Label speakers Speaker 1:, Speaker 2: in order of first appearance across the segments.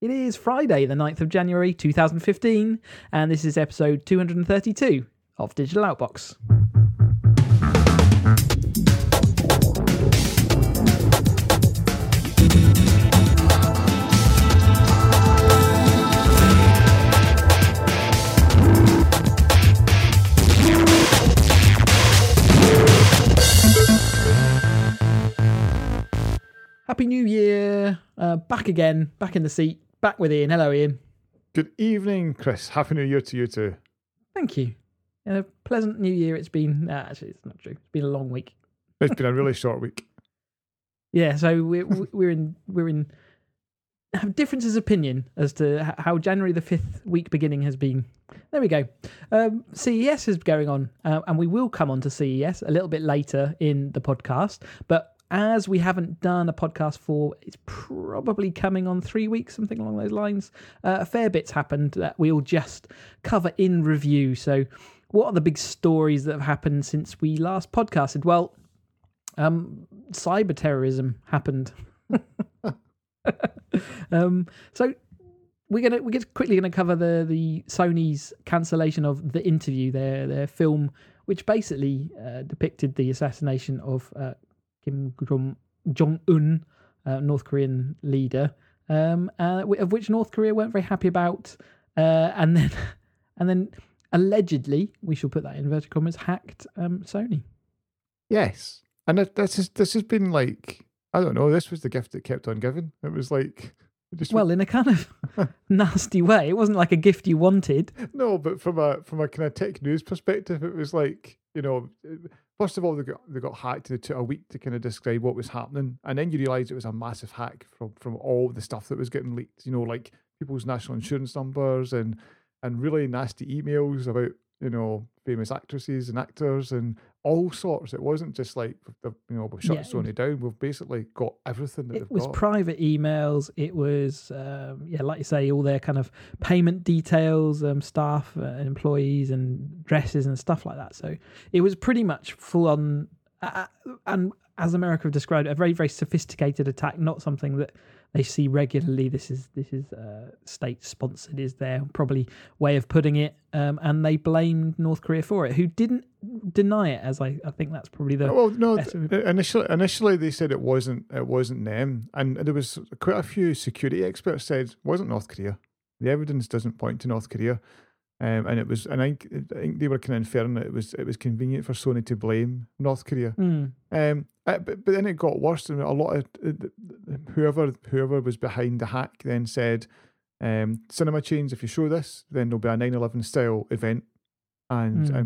Speaker 1: It is Friday, the 9th of January 2015, and this is episode 232 of Digital Outbox. Happy New Year. Back again, back in the seat, back with Ian. Hello, Ian.
Speaker 2: Good evening, Chris. Happy New Year to you too.
Speaker 1: Thank you. And a pleasant New Year it's been. Actually, it's not true. It's been a long week.
Speaker 2: It's been a really short week.
Speaker 1: Yeah, so we're in have differences of opinion as to how January the 5th week beginning has been. There we go. CES is going on, and we will come on to CES a little bit later in the podcast, but as we haven't done a podcast for, it's probably coming on 3 weeks, something along those lines. A fair bit's happened that we'll just cover in review. So what are the big stories that have happened since we last podcasted? Well, cyber terrorism happened. So we're quickly gonna cover the Sony's cancellation of The Interview, their film, which basically depicted the assassination of Kim Jong-un, North Korean leader, of which North Korea weren't very happy about, and then allegedly, we shall put that in inverted commas, hacked Sony.
Speaker 2: Yes, and this has been like, I don't know. This was the gift that kept on giving. It was like,
Speaker 1: in a kind of nasty way. It wasn't like a gift you wanted.
Speaker 2: No, but from a kind of tech news perspective, it was like, first of all, they got hacked and it took a week to kind of describe what was happening. And then you realise it was a massive hack from all the stuff that was getting leaked, like people's national insurance numbers and really nasty emails about, famous actresses and actors and all sorts. It wasn't just like, we've shut Sony down. We've basically got everything that they've got.
Speaker 1: It was private emails. It was, like you say, all their kind of payment details, staff, employees and dresses and stuff like that. So it was pretty much full on, and as America have described it, a very, very sophisticated attack, not something that they see regularly. This is state sponsored is their probably way of putting it, and they blamed North Korea for it, who didn't deny it. As I think that's probably the
Speaker 2: initially they said it wasn't them, and there was quite a few security experts said it wasn't North Korea. The evidence doesn't point to North Korea. And it was, and I think they were kind of inferring that it was convenient for Sony to blame North Korea. But then it got worse, and a lot of whoever was behind the hack then said, cinema chains, if you show this, then there'll be a 9/11 style event, and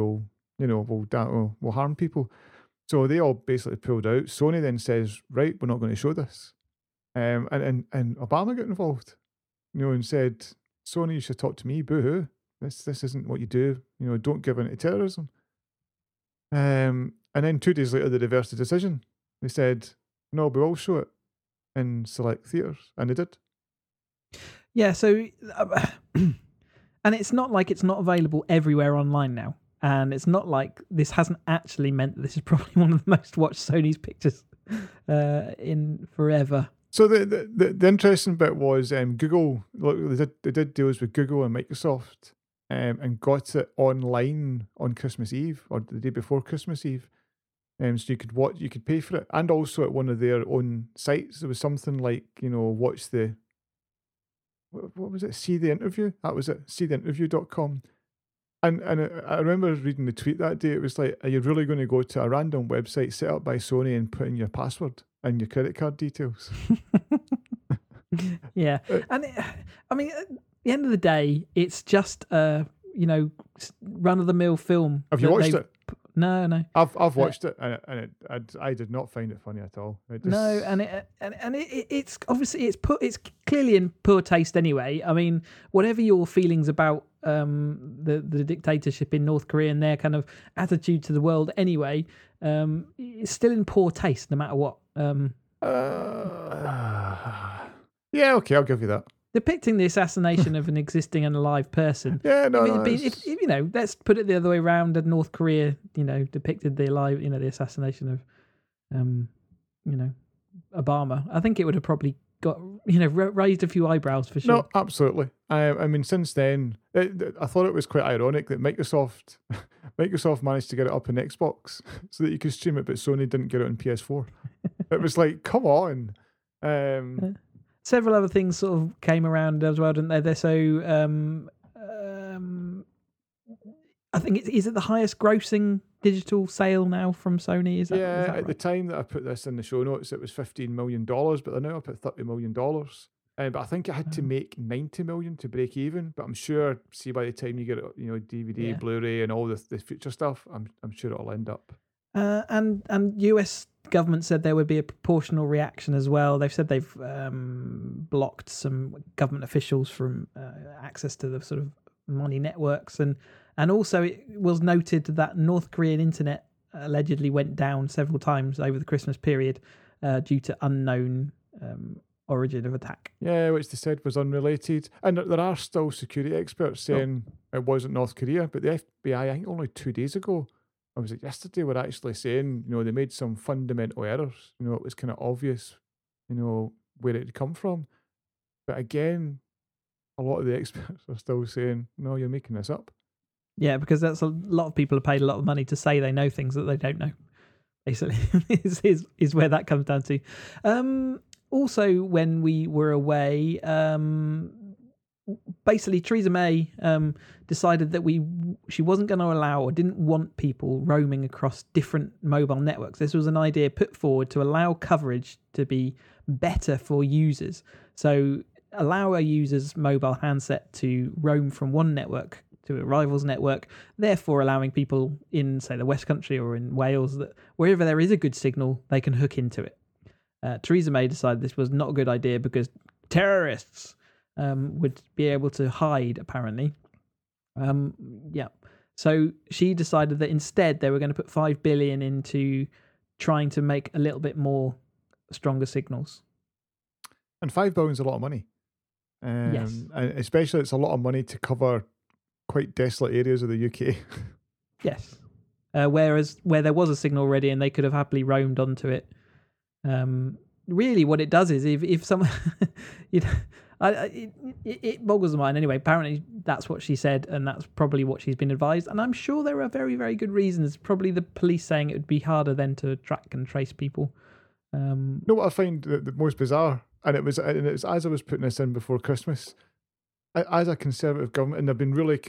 Speaker 2: we'll harm people. So they all basically pulled out. Sony then says, right, we're not going to show this, and Obama got involved, and said, Sony, you should talk to me. Boo-hoo. This isn't what you do. Don't give in to terrorism. And then 2 days later, they reversed the decision. They said, no, we will show it in select theatres. And they did.
Speaker 1: Yeah, so... and it's not like it's not available everywhere online now. And it's not like this hasn't actually meant that this is probably one of the most watched Sony's pictures in forever.
Speaker 2: So the interesting bit was Google. Look, they did deals with Google and Microsoft, and got it online on Christmas Eve or the day before Christmas Eve. So you could pay for it, and also at one of their own sites there was something like watch the what was it? See the Interview. That was it. SeeTheInterview.com. And I remember reading the tweet that day. It was like, are you really going to go to a random website set up by Sony and put in your password and your credit card details?
Speaker 1: Yeah. And at the end of the day, it's just run-of-the-mill film.
Speaker 2: Have you watched it?
Speaker 1: No.
Speaker 2: I've watched it, and I did not find it funny at all.
Speaker 1: No, it's obviously it's clearly in poor taste anyway. I mean, whatever your feelings about the dictatorship in North Korea and their kind of attitude to the world anyway, it's still in poor taste no matter what.
Speaker 2: Yeah, okay, I'll give you that.
Speaker 1: Depicting the assassination of an existing and alive person.
Speaker 2: Yeah, no,
Speaker 1: let's put it the other way around, and North Korea, depicted the the assassination of, Obama. I think it would have probably got raised a few eyebrows for sure.
Speaker 2: No, absolutely. I mean, since then, I thought it was quite ironic that Microsoft managed to get it up on Xbox so that you could stream it, but Sony didn't get it on PS4. It was like, come on.
Speaker 1: Several other things sort of came around as well, didn't they? They're so I think is it the highest grossing digital sale now from Sony? Is that
Speaker 2: at
Speaker 1: right?
Speaker 2: the time that I put this in the show notes, it was $15 million, but they're now up at $30 million. But I think it had to make 90 million to break even. But I'm sure, see, by the time you get it, DVD, Blu-ray, and all the future stuff, I'm sure it'll end up.
Speaker 1: And US government said there would be a proportional reaction as well. They've said they've blocked some government officials from access to the sort of money networks, and also it was noted that North Korean internet allegedly went down several times over the Christmas period due to unknown origin of attack.
Speaker 2: Yeah, which they said was unrelated. And there are still security experts saying it wasn't North Korea, but the FBI, I think only 2 days ago, or was it yesterday, were actually saying, they made some fundamental errors. It was kind of obvious, where it had come from. But again, a lot of the experts are still saying, no, you're making this up.
Speaker 1: Yeah, because that's a lot of people have paid a lot of money to say they know things that they don't know. Basically, is where that comes down to. Also, when we were away, basically Theresa May decided that she wasn't going to allow or didn't want people roaming across different mobile networks. This was an idea put forward to allow coverage to be better for users. So allow a user's mobile handset to roam from one network to a rival's network, therefore allowing people in, say, the West Country or in Wales, that wherever there is a good signal, they can hook into it. Theresa May decided this was not a good idea because terrorists would be able to hide, apparently. So she decided that instead they were going to put $5 billion into trying to make a little bit more stronger signals.
Speaker 2: And $5 billion is a lot of money.
Speaker 1: Yes.
Speaker 2: And especially it's a lot of money to cover quite desolate areas of the UK.
Speaker 1: Yes. Whereas where there was a signal already and they could have happily roamed onto it. Really what it does is if someone, it boggles the mind anyway. Apparently that's what she said and that's probably what she's been advised. And I'm sure there are very, very good reasons. Probably the police saying it would be harder then to track and trace people.
Speaker 2: What I find the most bizarre, and it was as I was putting this in before Christmas, as a Conservative government, and they've been really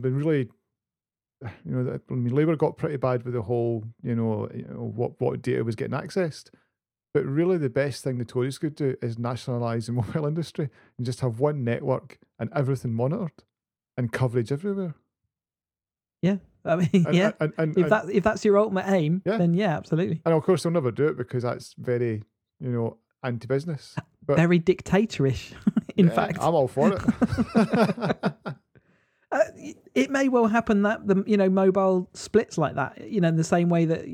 Speaker 2: Labour got pretty bad with the whole, what data was getting accessed. But really the best thing the Tories could do is nationalise the mobile industry and just have one network and everything monitored and coverage everywhere.
Speaker 1: Yeah. I mean, if that's your ultimate aim, then yeah, absolutely.
Speaker 2: And of course they'll never do it because that's very, anti-business. But
Speaker 1: very dictatorish, in fact.
Speaker 2: I'm all for it.
Speaker 1: It may well happen that the mobile splits like that, in the same way that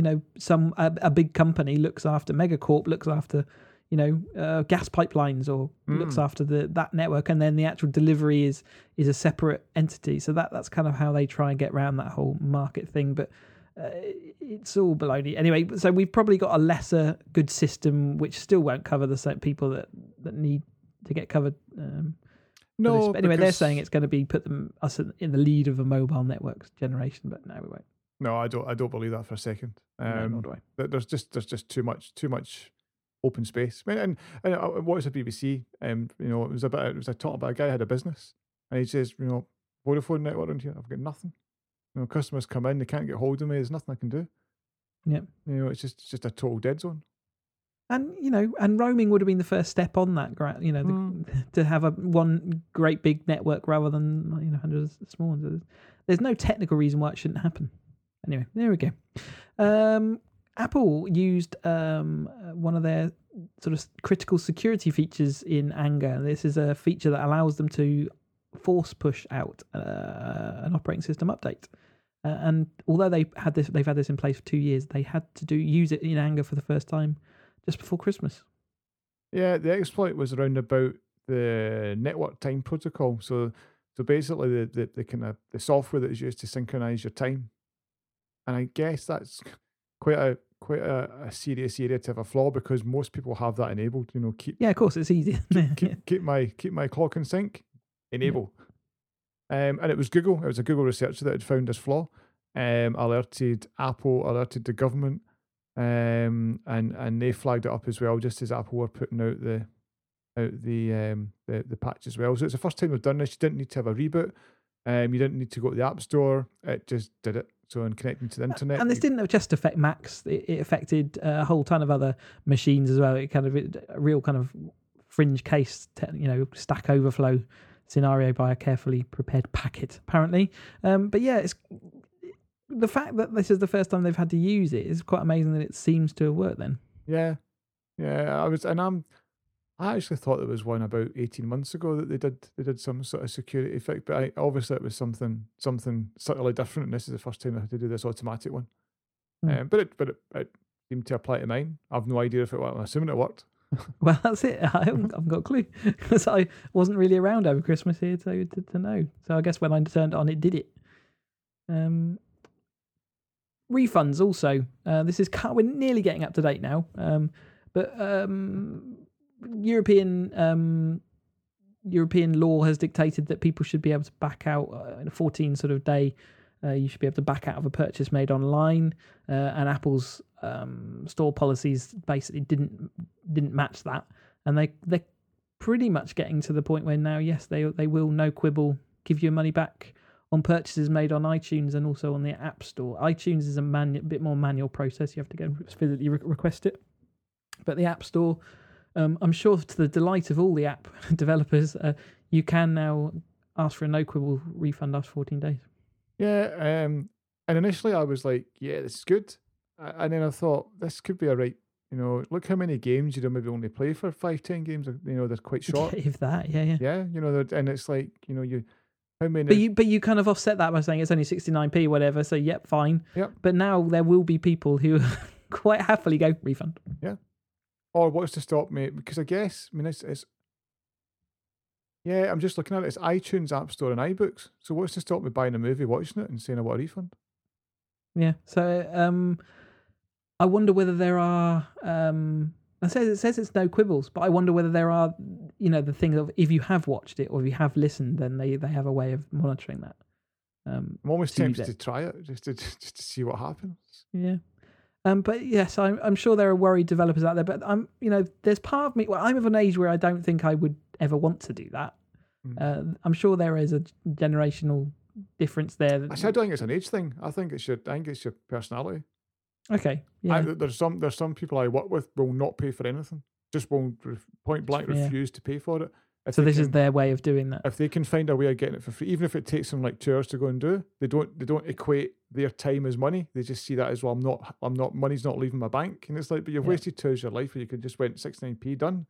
Speaker 1: a big company looks after Megacorp looks after gas pipelines or looks after that network, and then the actual delivery is a separate entity. So that's kind of how they try and get around that whole market thing. But it's all baloney anyway. So we've probably got a lesser good system which still won't cover the same people that need to get covered.
Speaker 2: No,
Speaker 1: but anyway, they're saying it's going to be put us in the lead of a mobile networks generation, but no, we won't.
Speaker 2: No, I don't believe that for a second.
Speaker 1: No, nor do I.
Speaker 2: There's just too much open space. I mean, and I watched the BBC. It was a talk about a guy who had a business, and he says, Vodafone network around here, I've got nothing. Customers come in, they can't get hold of me. There's nothing I can do.
Speaker 1: Yeah.
Speaker 2: It's just a total dead zone.
Speaker 1: And and roaming would have been the first step on that. To have one great big network rather than hundreds of small ones. There's no technical reason why it shouldn't happen. Anyway, there we go. Apple used one of their sort of critical security features in anger. This is a feature that allows them to force push out an operating system update. And although they've had this in place for 2 years, they had to use it in anger for the first time just before Christmas. Yeah,
Speaker 2: the exploit was around about the network time protocol. So basically the kind of the software that is used to synchronize your time. And I guess that's quite quite a serious area to have a flaw because most people have that enabled. You know, keep
Speaker 1: Yeah, of course, it's easy.
Speaker 2: keep my clock in sync, enable. And it was Google. It was a Google researcher that had found this flaw. Alerted Apple, alerted the government, and they flagged it up as well, just as Apple were putting out the patch as well. So it's the first time they've done this. You didn't need to have a reboot. You didn't need to go to the App Store. It just did it. So in connecting to the internet,
Speaker 1: and this didn't just affect Macs; it affected a whole ton of other machines as well. It kind of a real kind of fringe case, Stack Overflow scenario by a carefully prepared packet, apparently. But yeah, it's the fact that this is the first time they've had to use it is quite amazing that it seems to have worked. Then,
Speaker 2: yeah. I actually thought there was one about 18 months ago that they did some sort of security fix, but obviously it was something subtly different. And this is the first time I had to do this automatic one. But it seemed to apply to mine. I've no idea if it worked. I'm assuming it worked.
Speaker 1: Well, that's it. I haven't got a clue because I wasn't really around over Christmas here to know. So I guess when I turned it on, it did it. Refunds also. We're nearly getting up to date now. But European law has dictated that people should be able to back out in a 14 sort of day. You should be able to back out of a purchase made online, and Apple's store policies basically didn't match that, and they're pretty much getting to the point where now, yes, they will no quibble give you money back on purchases made on iTunes and also on the App Store. iTunes is a bit more manual process; you have to go and physically request it, but the App Store, I'm sure to the delight of all the app developers, you can now ask for a no quibble refund after 14 days.
Speaker 2: Yeah, and initially I was like, yeah, this is good. And then I thought, this could be a right, look how many games you maybe only play for 5-10 games, they're quite short.
Speaker 1: If that, yeah.
Speaker 2: Yeah, and it's like, how many...
Speaker 1: But you kind of offset that by saying it's only 69p, whatever, so yep, fine.
Speaker 2: Yep.
Speaker 1: But now there will be people who quite happily go, refund.
Speaker 2: Yeah. Or what's to stop me? Because I guess, it's yeah, I'm just looking at it. It's iTunes, App Store, and iBooks. So what's to stop me buying a movie, watching it, and saying I want a refund?
Speaker 1: Yeah. So I wonder whether there are. It says it's no quibbles, but I wonder whether there are, the thing of if you have watched it or if you have listened, then they have a way of monitoring that.
Speaker 2: I'm almost tempted to try it just to see what happens.
Speaker 1: Yeah. But yes, I'm sure there are worried developers out there. But there's part of me. Well, I'm of an age where I don't think I would ever want to do that. I'm sure there is a generational difference there.
Speaker 2: I don't think it's an age thing. I think it's your personality.
Speaker 1: Okay. Yeah.
Speaker 2: There's some people I work with will not pay for anything. Just won't point blank refuse to pay for it.
Speaker 1: So this is their way of doing that.
Speaker 2: If they can find a way of getting it for free, even if it takes them like 2 hours to go and do, they don't equate their time as money. They just see that as, well, I'm not money's not leaving my bank, and it's like, but you've wasted 2 hours of your life where you could just went 69p done.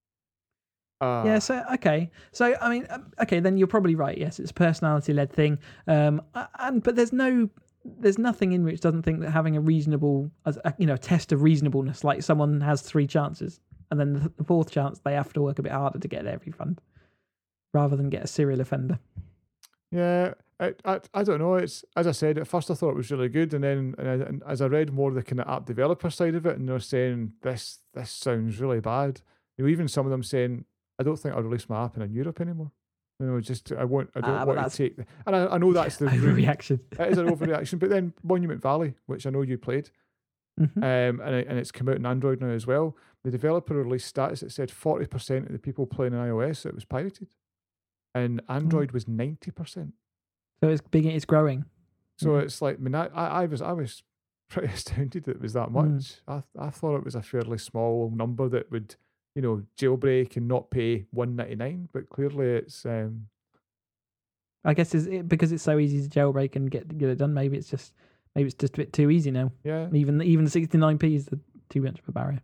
Speaker 1: Yeah. So okay. So I mean, okay, then you're probably right. Yes, it's a personality-led thing. But there's nothing in which doesn't think that having a reasonable, a test of reasonableness, like someone has 3 chances. And then the 4th chance, they have to work a bit harder to get their refund rather than get a serial offender.
Speaker 2: Yeah, I don't know. It's, as I said, at first I thought it was really good. And then and as I read more of the kind of app developer side of it, and they're saying, this sounds really bad. Even some of them saying, I don't think I'll release my app in Europe anymore. I don't want to take... And I know that's the...
Speaker 1: overreaction.
Speaker 2: It is an overreaction. But then Monument Valley, which I know you played, and it's come out in Android now as well. The developer released stats that said 40% of the people playing on iOS, it was pirated. And Android was 90%.
Speaker 1: So it's growing.
Speaker 2: So it's like, I was pretty astounded that it was that much. I thought it was a fairly small number that would, jailbreak and not pay $1.99, but clearly it's...
Speaker 1: I guess because it's so easy to jailbreak and get it done. Maybe it's just a bit too easy now.
Speaker 2: Yeah.
Speaker 1: Even the 69p is too much of a barrier.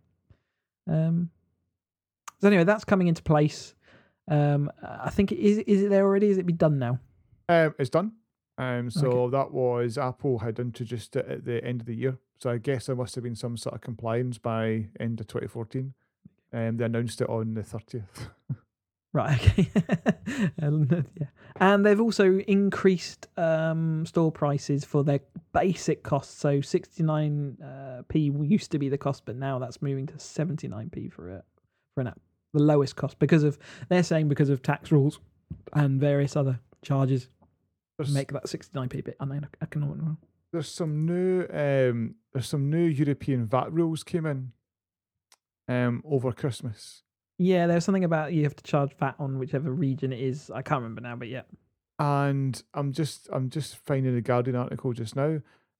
Speaker 1: So anyway, that's coming into place. I think is it there already? Is it be done now?
Speaker 2: It's done. So that was Apple had introduced it at the end of the year. So I guess there must have been some sort of compliance by end of 2014. They announced it on the 30th.
Speaker 1: Right. Okay. Yeah. And they've also increased store prices for their basic costs. So 69p used to be the cost, but now that's moving to 79p for an app, the lowest cost, they're saying because of tax rules and various other charges make that 69p bit uneconomical.
Speaker 2: There's some new European VAT rules came in over Christmas.
Speaker 1: Yeah, there's something about you have to charge VAT on whichever region it is. I can't remember now, but yeah.
Speaker 2: And I'm just finding the Guardian article just now.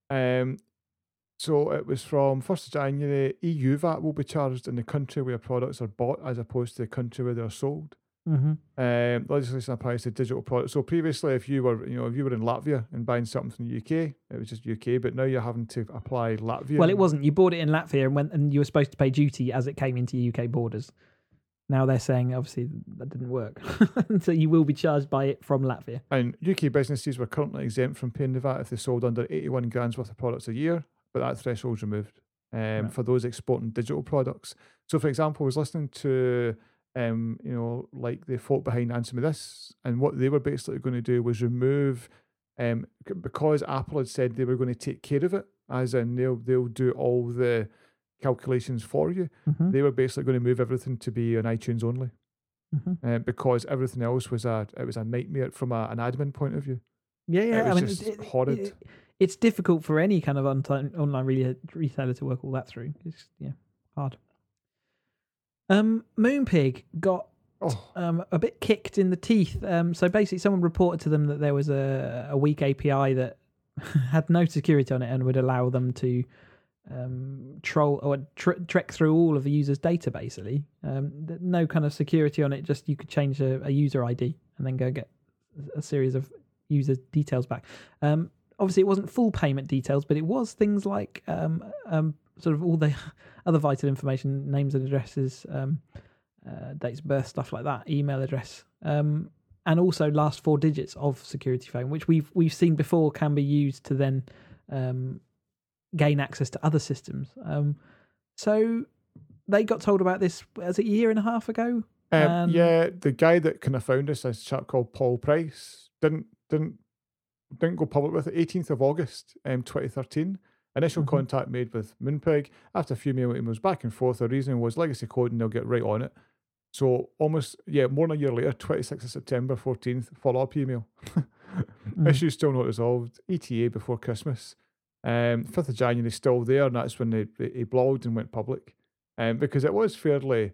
Speaker 2: So it was from 1st of January, EU VAT will be charged in the country where products are bought as opposed to the country where they're sold.
Speaker 1: Mm-hmm.
Speaker 2: Legislation applies to digital products. So previously, if you were in Latvia and buying something from the UK, it was just UK. But now you're having to apply Latvia.
Speaker 1: Well, it wasn't. You bought it in Latvia and you were supposed to pay duty as it came into UK borders. Now they're saying obviously that didn't work, so you will be charged by it from Latvia.
Speaker 2: And UK businesses were currently exempt from paying the VAT if they sold under 81 grand's worth of products a year, but that threshold's removed
Speaker 1: Right.
Speaker 2: for those exporting digital products. So, for example, I was listening to like the folk behind Answer Me This, and what they were basically going to do was remove, because Apple had said they were going to take care of it, as in they'll do all the calculations for you.
Speaker 1: Mm-hmm.
Speaker 2: They were basically going to move everything to be on iTunes only, because everything else was a nightmare from an admin point of view.
Speaker 1: Yeah.
Speaker 2: It was horrid.
Speaker 1: It's difficult for any kind of online retailer to work all that through. It's hard. Moonpig got a bit kicked in the teeth. So basically, someone reported to them that there was a weak API that had no security on it and would allow them to troll or trek through all of the user's data. Basically, no kind of security on it. Just you could change a user ID and then go get a series of user details back. Obviously, it wasn't full payment details, but it was things like sort of all the other vital information, names and addresses, dates of birth, stuff like that, email address, and also last 4 digits of security phone, which we've seen before can be used to then gain access to other systems. So they got told about this as a year and a half ago.
Speaker 2: Yeah, the guy that kind of found this, a chap called Paul Price, didn't go public with it. 18th of August, 2013. Initial contact made with Moonpig. After a few emails back and forth, the reasoning was legacy code and they'll get right on it. So more than a year later, 26th of September, 14th, follow-up email. Issue still not resolved. ETA before Christmas. 5th of January still there, and that's when he blogged and went public. Because it was fairly,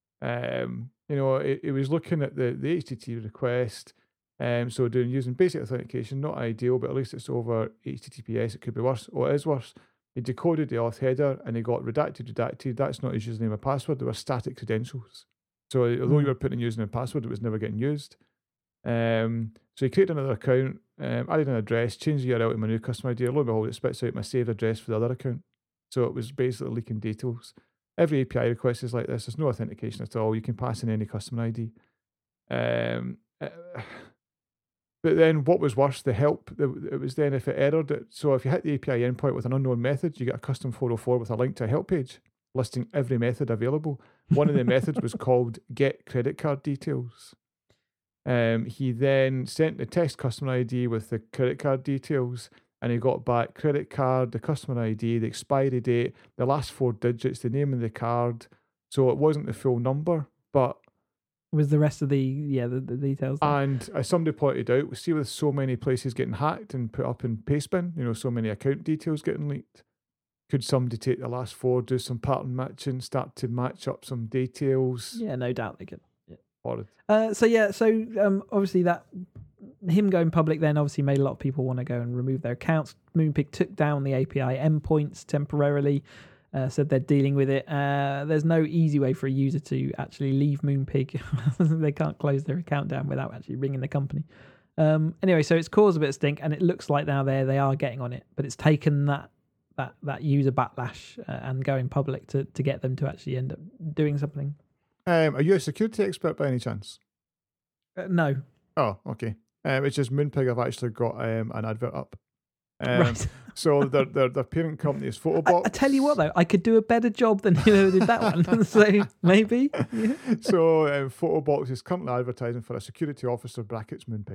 Speaker 2: it was looking at the HTTP request. So using basic authentication, not ideal, but at least it's over HTTPS. It could be worse. Or it is worse. He decoded the auth header and he got redacted. That's not his username or password. They were static credentials. So although you were putting username and password, it was never getting used. So he created another account, added an address, changed the URL to my new customer ID. Lo and behold, it spits out my saved address for the other account. So it was basically leaking details. Every API request is like this. There's no authentication at all. You can pass in any customer ID. But then what was worse, the help, it was then if it errored it. So if you hit the API endpoint with an unknown method, you get a custom 404 with a link to a help page listing every method available. One of the methods was called get credit card details. He then sent the test customer ID with the credit card details, and he got back credit card, the customer ID, the expiry date, the last 4 digits, the name of the card. So it wasn't the full number, but
Speaker 1: was the rest of the details there.
Speaker 2: And as somebody pointed out, we see with so many places getting hacked and put up in Pastebin, so many account details getting leaked. Could somebody take the last 4, do some pattern matching, start to match up some details?
Speaker 1: Yeah, no doubt they could. Yeah.
Speaker 2: Horrid.
Speaker 1: So obviously that him going public then obviously made a lot of people want to go and remove their accounts. Moonpig took down the API endpoints temporarily. Said they're dealing with it. There's no easy way for a user to actually leave Moonpig. They can't close their account down without actually ringing the company. Anyway, so it's caused a bit of stink, and it looks like now they are getting on it. But it's taken that user backlash and going public to get them to actually end up doing something.
Speaker 2: Are you a security expert by any chance?
Speaker 1: No.
Speaker 2: Oh, okay. It's just Moonpig have actually got an advert up.
Speaker 1: Right.
Speaker 2: So their parent company is Photobox.
Speaker 1: I tell you what, though, I could do a better job than whoever did that one. So maybe. Yeah.
Speaker 2: So Photobox is currently advertising for a security officer (Moonpig).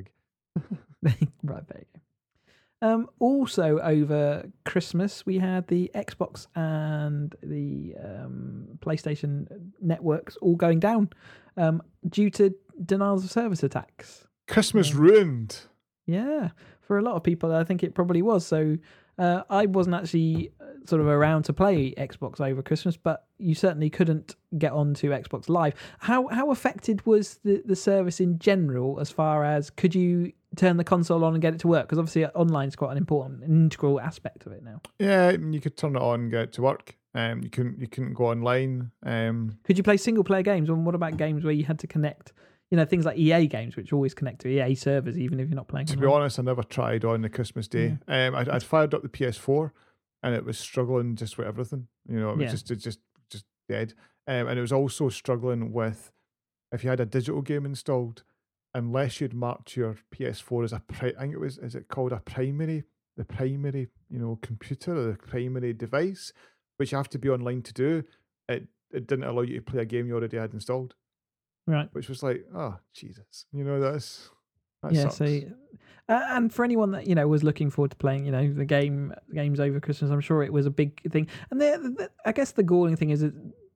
Speaker 1: Right, there you go. Also over Christmas, we had the Xbox and the PlayStation networks all going down due to denials of service attacks.
Speaker 2: Christmas ruined.
Speaker 1: Yeah, for a lot of people, I think it probably was. So I wasn't actually sort of around to play Xbox over Christmas, but you certainly couldn't get onto Xbox Live. How affected was the service in general, as far as could you turn the console on and get it to work? Because obviously online is quite an important, an integral aspect of it now.
Speaker 2: Yeah, I mean, you could turn it on and get it to work. You couldn't go online.
Speaker 1: Could you play single player games? And what about games where you had to connect? You know, things like EA games, which always connect to EA servers, even if you're not playing.
Speaker 2: To be honest, I never tried on the Christmas day. I'd fired up the PS4, and it was struggling just with everything. You know, it was just dead. And it was also struggling with, if you had a digital game installed, unless you'd marked your PS4 as is it called the primary, computer, or the primary device, which you have to be online to do. It didn't allow you to play a game you already had installed.
Speaker 1: Right.
Speaker 2: Which was like, oh, Jesus. You know, that
Speaker 1: yeah,
Speaker 2: sucks.
Speaker 1: so and for anyone that, you know, was looking forward to playing, you know, the games over Christmas, I'm sure it was a big thing. And I guess the galling thing is that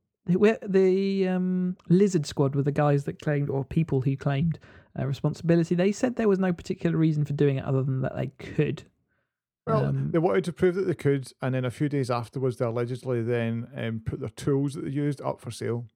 Speaker 1: the Lizard Squad were the guys that claimed, or people who claimed responsibility. They said there was no particular reason for doing it other than that they could.
Speaker 2: Well, they wanted to prove that they could, and then a few days afterwards, they allegedly then put their tools that they used up for sale.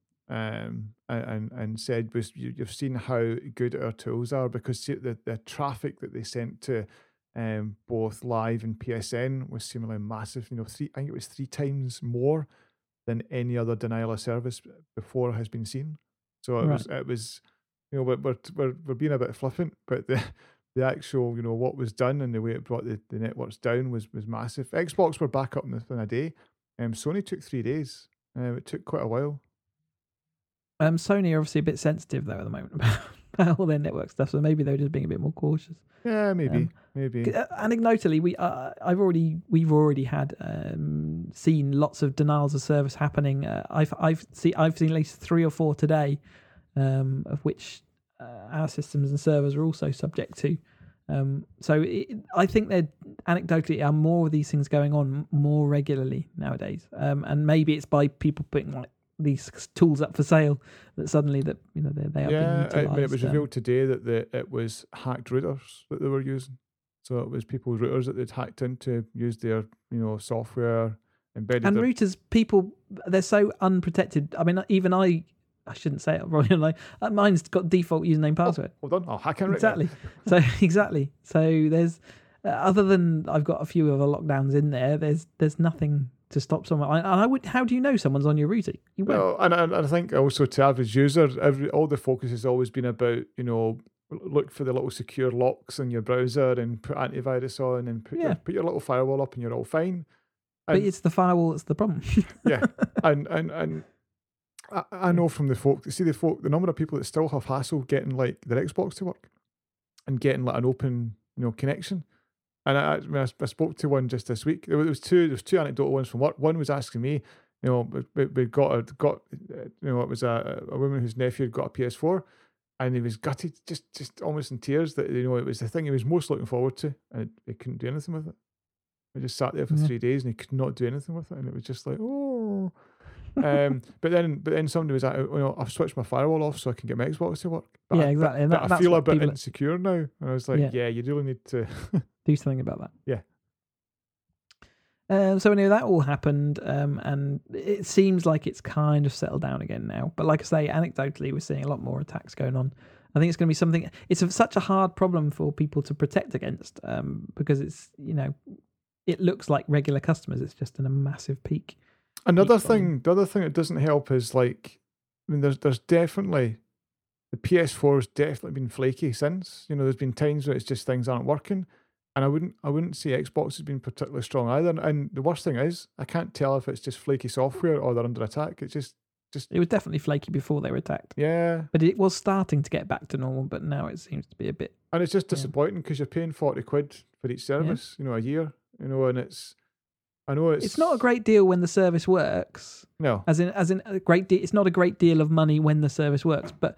Speaker 2: And said, you've seen how good our tools are, because the traffic that they sent to both Live and PSN was seemingly massive. You know, I think it was 3 times more than any other denial of service before has been seen. So it was, you know, we're being a bit flippant, but the actual, you know, what was done and the way it brought the networks down was massive. Xbox were back up within a day. Sony took 3 days. It took quite a while.
Speaker 1: Sony are obviously a bit sensitive though at the moment about all their network stuff, so maybe they're just being a bit more cautious.
Speaker 2: Yeah, maybe.
Speaker 1: Anecdotally, we've already had seen lots of denials of service happening. I've seen at least 3 or 4 today, of which our systems and servers are also subject to. So I think there anecdotally are more of these things going on more regularly nowadays, and maybe it's by people putting like these tools up for sale that suddenly that, you know, they are being utilised.
Speaker 2: I mean, it was revealed today that it was hacked routers that they were using. So it was people's routers that they'd hacked into, used their, you know, software embedded.
Speaker 1: And routers, people, they're so unprotected. I mean, even I shouldn't say it, Roy. Like, mine's got default username password.
Speaker 2: Hold on, I'll hack it.
Speaker 1: Exactly. So there's other than I've got a few other lockdowns in there. There's nothing to stop someone. And how do you know someone's on your router? You
Speaker 2: well, and I think also to average user, all the focus has always been about, you know, look for the little secure locks in your browser and put antivirus on and put your little firewall up and you're all fine.
Speaker 1: But it's the firewall that's the problem.
Speaker 2: Yeah, and I know from the folk, the number of people that still have hassle getting like their Xbox to work and getting like an open, you know, connection. And I spoke to one just this week. There was two anecdotal ones from work. One was asking me, you know, we got you know, it was a woman whose nephew had got a PS4, and he was gutted, just almost in tears that, you know, it was the thing he was most looking forward to, and he couldn't do anything with it. I just sat there for 3 days and he could not do anything with it, and it was just like, oh. But then somebody was like, you know, I've switched my firewall off so I can get my Xbox to work. But
Speaker 1: exactly.
Speaker 2: But I feel a bit insecure now, and I was like, yeah, you really need to
Speaker 1: do something about that.
Speaker 2: Yeah.
Speaker 1: So anyway, that all happened, and it seems like it's kind of settled down again now. But like I say, anecdotally, we're seeing a lot more attacks going on. I think it's going to be something. It's such a hard problem for people to protect against, because it's, you know, it looks like regular customers. It's just in a massive peak.
Speaker 2: The other thing that doesn't help is, like, I mean, there's definitely, the PS4 has definitely been flaky since. You know, there's been times where it's just things aren't working, and I wouldn't say Xbox has been particularly strong either. And the worst thing is, I can't tell if it's just flaky software or they're under attack. It's just it
Speaker 1: was definitely flaky before they were attacked.
Speaker 2: Yeah,
Speaker 1: but it was starting to get back to normal. But now it seems to be a bit.
Speaker 2: And it's just disappointing because you're paying £40 for each service, you know, a year, you know, and I know it's
Speaker 1: not a great deal when the service works.
Speaker 2: No,
Speaker 1: as in a great deal. It's not a great deal of money when the service works, but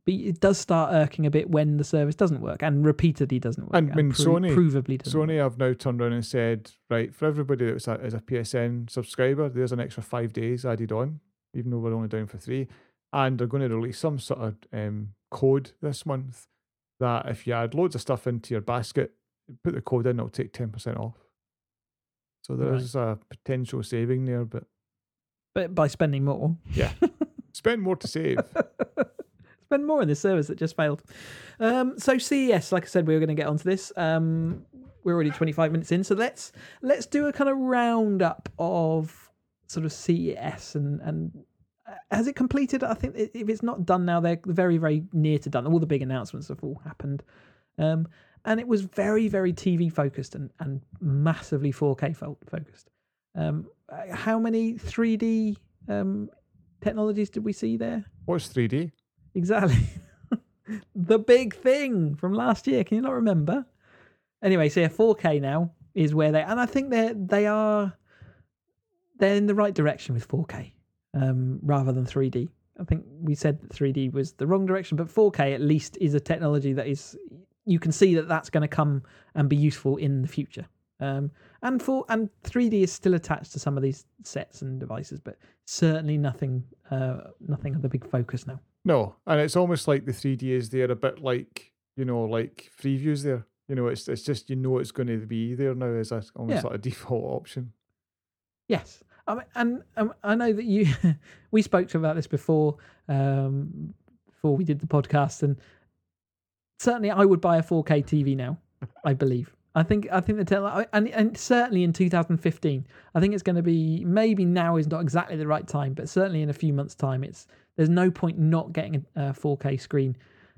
Speaker 1: it does start irking a bit when the service doesn't work and repeatedly doesn't work.
Speaker 2: And when
Speaker 1: provably doesn't
Speaker 2: Sony have now turned around and said, right, for everybody that's is a PSN subscriber, there's an extra 5 days added on, even though we're only down for 3. And they're going to release some sort of code this month that if you add loads of stuff into your basket, put the code in, it'll take 10% off. So there is a potential saving there, but
Speaker 1: by spending more.
Speaker 2: Yeah. Spend more to save.
Speaker 1: Spend more in this service that just failed. So CES, like I said, we were going to get onto this. We're already 25 minutes in, so let's do a kind of roundup of sort of CES and has it completed? I think if it's not done now, they're very, very near to done. All the big announcements have all happened. And it was very, very TV focused and massively 4K focused. How many 3D technologies did we see there?
Speaker 2: What's 3D?
Speaker 1: Exactly. The big thing from last year. Can you not remember? Anyway, so 4K now is where and I think they're in the right direction with 4K rather than 3D. I think we said that 3D was the wrong direction, but 4K at least is a technology that is, you can see that that's going to come and be useful in the future. And 3D is still attached to some of these sets and devices, but certainly nothing of the big focus now.
Speaker 2: No, and it's almost like the 3D is there a bit like, like Freeview's there. It's just, it's going to be there now as almost like a default option.
Speaker 1: Yes. And I know that we spoke about this before we did the podcast, and certainly I would buy a 4K TV now, I believe. I think and certainly in 2015, I think it's going to be, maybe now is not exactly the right time, but certainly in a few months' time, there's no point not getting a 4K screen.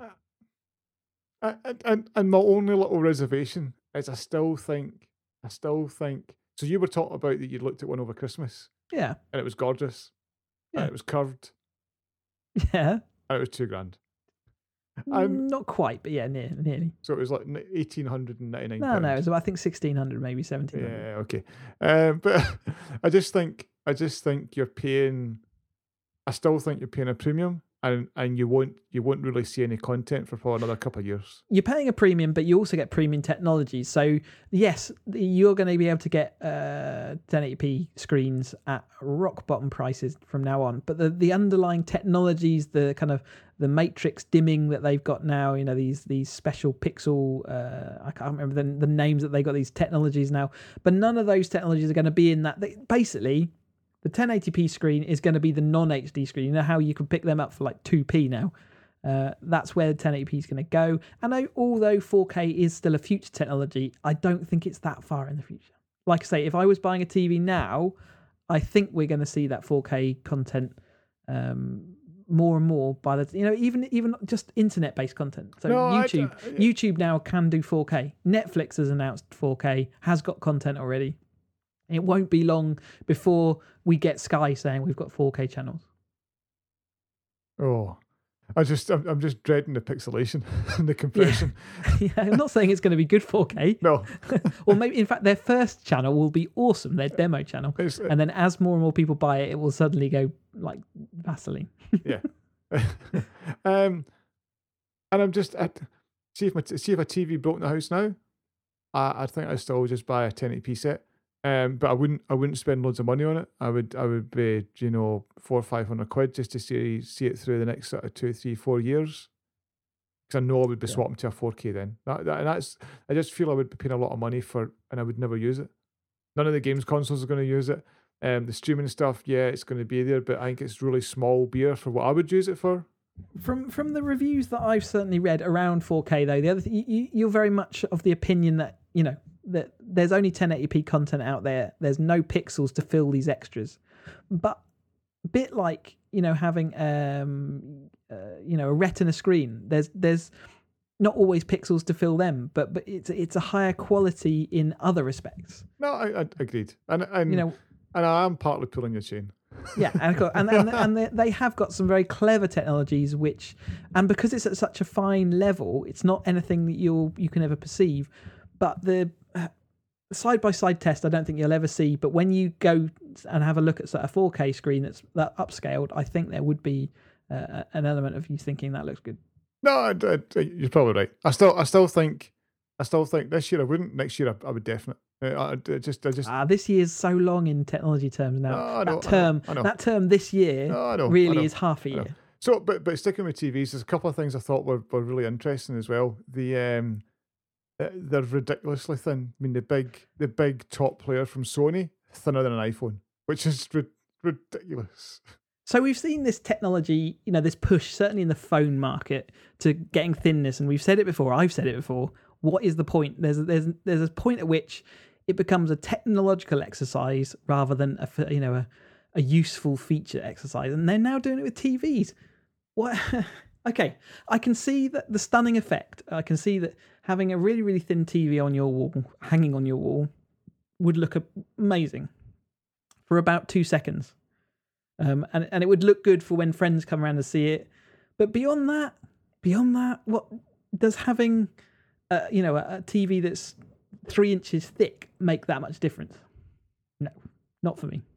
Speaker 2: And my only little reservation is I still think. So you were talking about that you looked at one over Christmas,
Speaker 1: yeah,
Speaker 2: and it was gorgeous, and it was curved,
Speaker 1: yeah,
Speaker 2: and it was $2,000.
Speaker 1: Not quite, but yeah, nearly.
Speaker 2: So it was like £1,899.
Speaker 1: No, it was I think 1,600, maybe 1,700.
Speaker 2: Yeah, okay. But I just think you're paying. I still think you're paying a premium, and you won't really see any content for probably another couple of years.
Speaker 1: You're paying a premium, but you also get premium technology. So yes, you're going to be able to get 1080p screens at rock bottom prices from now on. But the underlying technologies, the kind of the matrix dimming that they've got now, these special pixel, I can't remember the names that they got, these technologies now, but none of those technologies are going to be in that. Basically, the 1080p screen is going to be the non-HD screen. You know how you can pick them up for like 2p now? That's where the 1080p is going to go. And although 4K is still a future technology, I don't think it's that far in the future. Like I say, if I was buying a TV now, I think we're going to see that 4K content more and more by the even just internet-based content. So YouTube now can do 4K. Netflix has announced 4K, has got content already. It won't be long before we get Sky saying we've got 4K channels.
Speaker 2: Oh, I'm just dreading the pixelation and the compression.
Speaker 1: Yeah, I'm not saying it's going to be good 4K.
Speaker 2: No.
Speaker 1: Or maybe, in fact, their first channel will be awesome, their demo channel. And then as more and more people buy it, it will suddenly go like Vaseline.
Speaker 2: Yeah. And I'm just see if a TV broke in the house now. I think I'd still just buy a 1080p set. But I wouldn't spend loads of money on it. I would be, £400 or £500 just to see it through the next sort of 2, 3, 4 years. Because I know I would be swapping to a 4K then. I just feel I would be paying a lot of money for, and I would never use it. None of the games consoles are going to use it. The streaming stuff, yeah, it's going to be there, but I think it's really small beer for what I would use it for.
Speaker 1: From the reviews that I've certainly read around 4K though, the other thing, you're very much of the opinion that that there's only 1080p content out there. There's no pixels to fill these extras, but a bit like having a Retina screen. There's not always pixels to fill them, but it's a higher quality in other respects.
Speaker 2: No, I agreed, and I am partly pulling your chain.
Speaker 1: Yeah, and they have got some very clever technologies, and because it's at such a fine level, it's not anything that you can ever perceive. But the side-by-side test, I don't think you'll ever see. But when you go and have a look at a 4K screen that's that upscaled, I think there would be an element of you thinking that looks good.
Speaker 2: No, you're probably right. I still think this year I wouldn't. Next year I would definitely. I just.
Speaker 1: This year's so long in technology terms
Speaker 2: No,
Speaker 1: now.
Speaker 2: I know,
Speaker 1: That
Speaker 2: I know,
Speaker 1: term,
Speaker 2: I know.
Speaker 1: that term this year
Speaker 2: No, I know, I
Speaker 1: really
Speaker 2: know,
Speaker 1: is half a
Speaker 2: I know.
Speaker 1: year.
Speaker 2: So, but sticking with TVs, there's a couple of things I thought were really interesting as well. They're ridiculously thin. I mean, the big top player from Sony thinner than an iPhone, which is ridiculous.
Speaker 1: So we've seen this technology, this push certainly in the phone market to getting thinness, and we've said it before. I've said it before. What is the point? There's a point at which it becomes a technological exercise rather than a useful feature exercise, and they're now doing it with TVs. What? Okay, I can see that the stunning effect. I can see that having a really, really thin TV on your wall, hanging on your wall, would look amazing for about 2 seconds. And it would look good for when friends come around to see it. But beyond that, what does having a TV that's 3 inches thick make that much difference? No, not for me.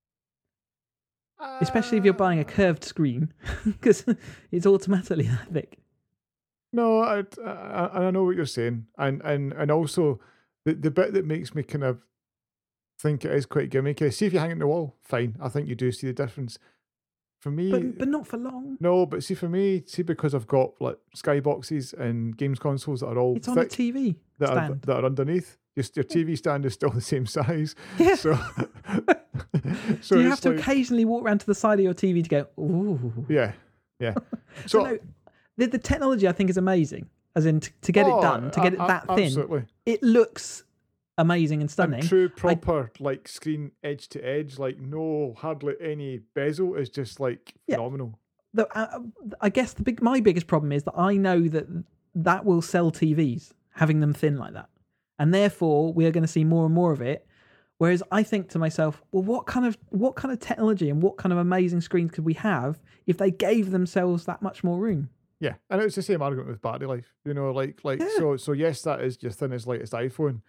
Speaker 1: Especially if you're buying a curved screen, because it's automatically that thick.
Speaker 2: No, I know what you're saying, and also the bit that makes me kind of think it is quite gimmicky. See if you hang it on the wall, fine. I think you do see the difference. For me,
Speaker 1: but not for long.
Speaker 2: No, but see, for me, because I've got like skyboxes and games consoles that are all
Speaker 1: it's on a TV stand
Speaker 2: that are underneath. Your TV stand is still the same size.
Speaker 1: Yeah.
Speaker 2: So,
Speaker 1: so you have to occasionally walk around to the side of your TV to go, ooh.
Speaker 2: Yeah.
Speaker 1: So no, the technology I think is amazing. As in to get it done, to get it that thin.
Speaker 2: Absolutely.
Speaker 1: It looks amazing and stunning.
Speaker 2: And true proper like screen edge to edge, like no hardly any bezel is just like phenomenal.
Speaker 1: I guess my biggest problem is that I know that will sell TVs having them thin like that, and therefore we are going to see more and more of it. Whereas I think to myself, well, what kind of technology and what kind of amazing screens could we have if they gave themselves that much more room?
Speaker 2: Yeah, and it's the same argument with battery life. So yes, that is your thinnest, lightest iPhone.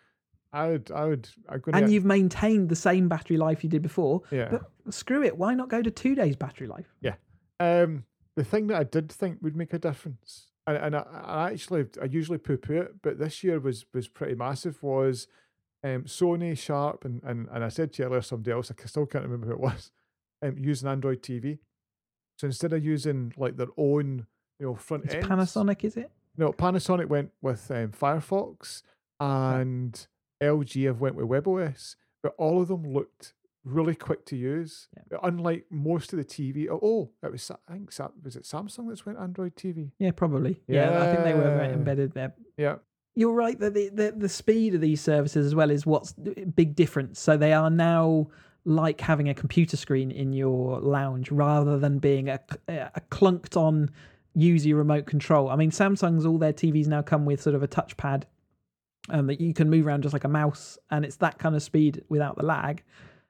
Speaker 2: And
Speaker 1: you've maintained the same battery life you did before.
Speaker 2: Yeah.
Speaker 1: But screw it. Why not go to 2 days battery life?
Speaker 2: Yeah. The thing that I did think would make a difference, and I usually poo-poo it, but this year was pretty massive, was Sony, Sharp, and I said to you earlier, somebody else, I still can't remember who it was, using Android TV. So instead of using like their own, front end.
Speaker 1: Panasonic, is it?
Speaker 2: No, Panasonic went with Firefox, and LG have went with WebOS, but all of them looked really quick to use. Yeah. Unlike most of the TV. It was, I think, was it Samsung that's went Android TV?
Speaker 1: Yeah, probably. Yeah, I think they were embedded there.
Speaker 2: Yeah.
Speaker 1: You're right that the speed of these services as well is what's big difference. So they are now like having a computer screen in your lounge rather than being a clunked on use your remote control. I mean, Samsung's all their TVs now come with sort of a touchpad that you can move around just like a mouse, and it's that kind of speed without the lag.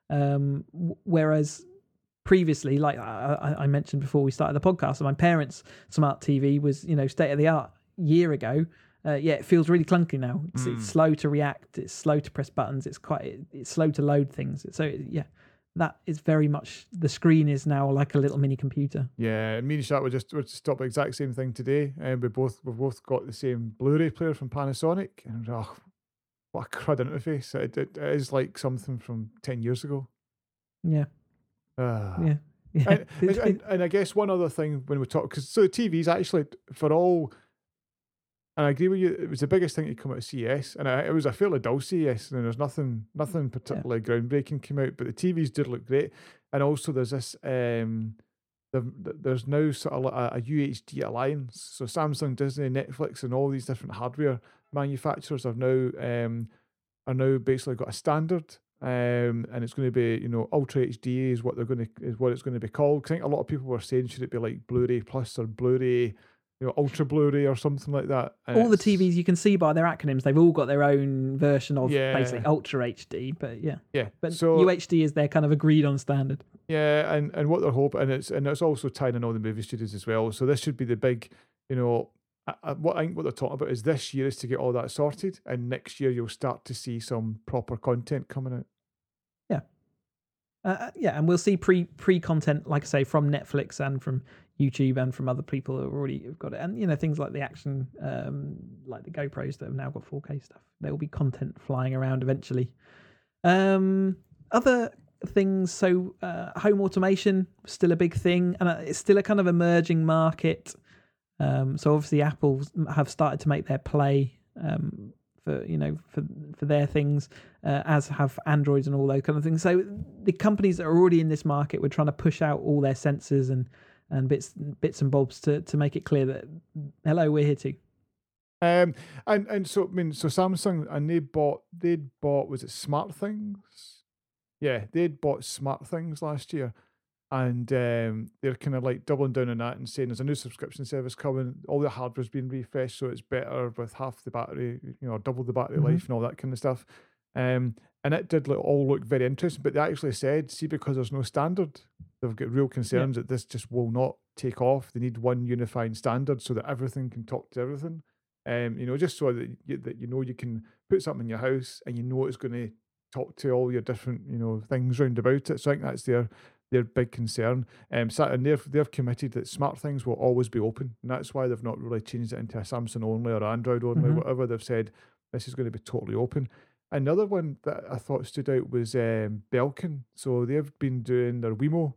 Speaker 1: Whereas previously, like I mentioned before we started the podcast, my parents' smart TV was state of the art year ago. It feels really clunky now. It's slow to react. It's slow to press buttons. It's slow to load things. So that is very much, the screen is now like a little mini computer.
Speaker 2: Yeah, and me and Shat were just talking the exact same thing today, and we've both got the same Blu-ray player from Panasonic, and what a crud interface! It is like something from 10 years ago.
Speaker 1: Yeah.
Speaker 2: Yeah. And I guess one other thing when we talk, because so the TVs actually for all. And I agree with you. It was the biggest thing to come out of CES, and it was a fairly dull CES, and there's nothing particularly groundbreaking came out. But the TVs did look great, and also there's this. There's now sort of like a UHD alliance. So Samsung, Disney, Netflix, and all these different hardware manufacturers are now basically got a standard, and it's going to be Ultra HD is what it's going to be called. 'Cause I think a lot of people were saying should it be like Blu-ray Plus or Blu-ray. Ultra Blu-ray or something like that. And
Speaker 1: all the TVs you can see by their acronyms, they've all got their own version of basically Ultra HD, but yeah. But so, UHD is their kind of agreed on standard.
Speaker 2: Yeah, and what they're hoping, and it's also tied in all the movie studios as well. So this should be the big, what I think what they're talking about is this year is to get all that sorted, and next year you'll start to see some proper content coming out.
Speaker 1: Yeah. And we'll see pre content, like I say, from Netflix and from YouTube and from other people who already have got it, and things like the action, like the GoPros that have now got 4K stuff. There will be content flying around eventually. Other things, so home automation still a big thing, and it's still a kind of emerging market. So obviously Apple have started to make their play for their things, as have Androids and all those kind of things. So the companies that are already in this market were trying to push out all their sensors and bits and bobs to make it clear that hello, we're here too.
Speaker 2: And so Samsung, and they'd bought was it SmartThings? Yeah, they'd bought SmartThings last year, and they're kind of like doubling down on that and saying there's a new subscription service coming. All the hardware's been refreshed, so it's better with half the battery, double the battery life and all that kind of stuff. And it did all look very interesting, but they actually said, see, because there's no standard, they've got real concerns that this just will not take off. They need one unifying standard so that everything can talk to everything. Just so that you can put something in your house and it's going to talk to all your different things round about it. So I think that's their big concern. And they've committed that SmartThings will always be open, and that's why they've not really changed it into a Samsung only or Android only, whatever. They've said this is going to be totally open. Another one that I thought stood out was Belkin. So they've been doing their Wemo,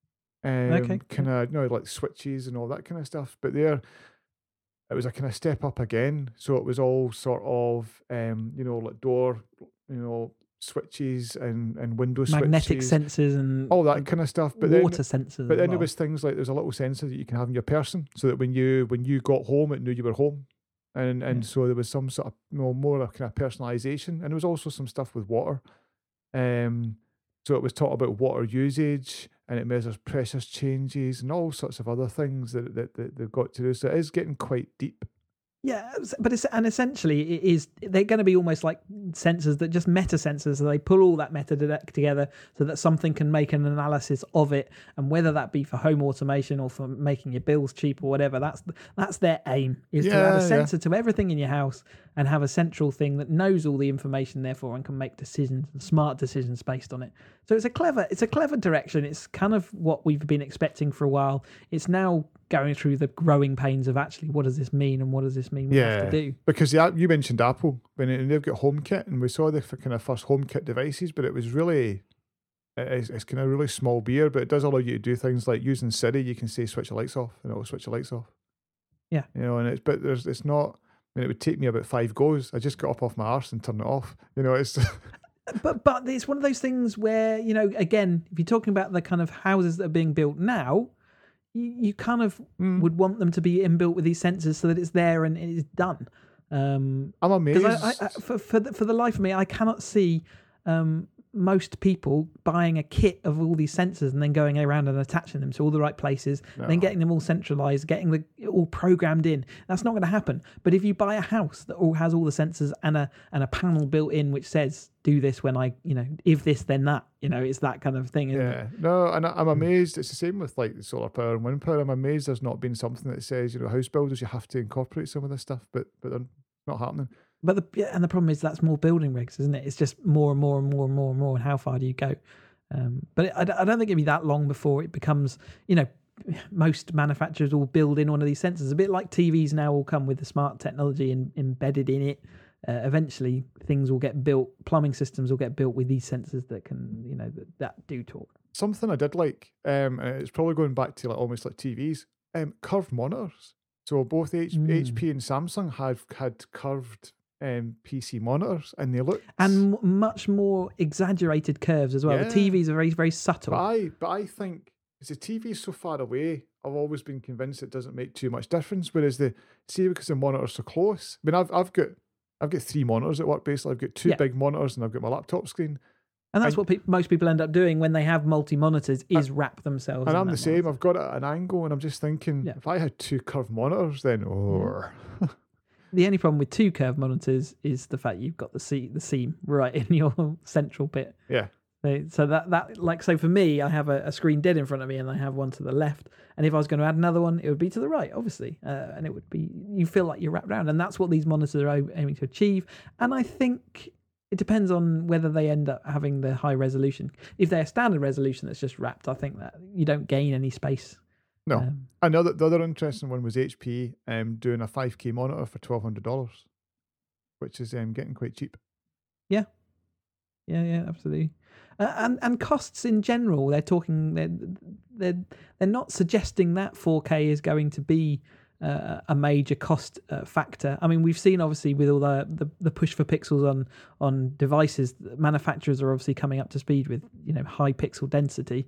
Speaker 2: kind of like switches and all that kind of stuff. But it was a kind of step up again. So it was all sort of like door, switches and window
Speaker 1: magnetic
Speaker 2: switches,
Speaker 1: sensors and
Speaker 2: all that kind of stuff. But
Speaker 1: water sensors.
Speaker 2: But then there was things like there's a little sensor that you can have in your person, so that when you got home, it knew you were home, and so there was some sort of more kind of personalization, and there was also some stuff with water. So it was taught about water usage, and it measures pressure changes and all sorts of other things that they've got to do. So it is getting quite deep.
Speaker 1: Yeah, but essentially they're going to be almost like sensors that just meta sensors. So they pull all that meta together so that something can make an analysis of it, and whether that be for home automation or for making your bills cheap or whatever, that's their aim, is to add a sensor to everything in your house and have a central thing that knows all the information, therefore, and can make decisions, smart decisions based on it. So it's a clever direction. It's kind of what we've been expecting for a while. It's now going through the growing pains of actually what does this mean and what does this mean we have to do.
Speaker 2: Because you mentioned Apple, and they've got HomeKit, and we saw the kind of first HomeKit devices, but it was really, it's kind of really small beer, but it does allow you to do things like using Siri. You can say switch the lights off, and it'll switch the lights off.
Speaker 1: Yeah,
Speaker 2: and it's not. I mean, it would take me about 5 goes. I just got up off my arse and turn it off. It's.
Speaker 1: But it's one of those things where, again, if you're talking about the kind of houses that are being built now, you kind of would want them to be inbuilt with these sensors so that it's there and it is done.
Speaker 2: I'm amazed.
Speaker 1: For the life of me, I cannot see most people buying a kit of all these sensors and then going around and attaching them to all the right places, then getting them all centralized, getting all programmed in. That's not going to happen. But if you buy a house that all has all the sensors and a panel built in which says, do this when I, if this, then that, it's that kind of thing. Isn't it?
Speaker 2: No, and I'm amazed. It's the same with like solar power and wind power. I'm amazed there's not been something that says, house builders, you have to incorporate some of this stuff, but they're not happening.
Speaker 1: But the problem is that's more building regs, isn't it? It's just more and more and more and more and more. And how far do you go? But I don't think it'll be that long before it becomes, most manufacturers will build in one of these sensors. A bit like TVs now will come with the smart technology embedded in it. Eventually, things will get built. Plumbing systems will get built with these sensors that can, that do talk.
Speaker 2: Something I did like, it's probably going back to almost like TVs, curved monitors. So both HP and Samsung had curved PC monitors, and they look
Speaker 1: much more exaggerated curves as well. The TVs are very, very subtle.
Speaker 2: But I think as the TV's so far away, I've always been convinced it doesn't make too much difference. Whereas because the monitor's so close. I mean, I've got 3 monitors at work. Basically, I've got 2 big monitors, and I've got my laptop screen.
Speaker 1: And that's what most people end up doing when they have multi-monitors, is wrap themselves.
Speaker 2: And I'm the same. I've got it at an angle, and I'm just thinking, if I had 2 curved monitors, then
Speaker 1: The only problem with 2 curved monitors is the fact you've got the seam right in your central bit.
Speaker 2: Yeah.
Speaker 1: So so for me, I have a screen dead in front of me, and I have one to the left. And if I was going to add another one, it would be to the right, obviously. And it would be, you feel like you're wrapped around. And that's what these monitors are aiming to achieve. And I think It depends on whether they end up having the high resolution. If they're standard resolution that's just wrapped, I think that you don't gain any space.
Speaker 2: No. I know that the other interesting one was HP doing a 5K monitor for $1,200, which is getting quite cheap.
Speaker 1: Yeah, absolutely. And costs in general, they're talking. They're not suggesting that 4K is going to be a major cost factor. I mean, we've seen obviously with all the push for pixels on devices, manufacturers are obviously coming up to speed with high pixel density.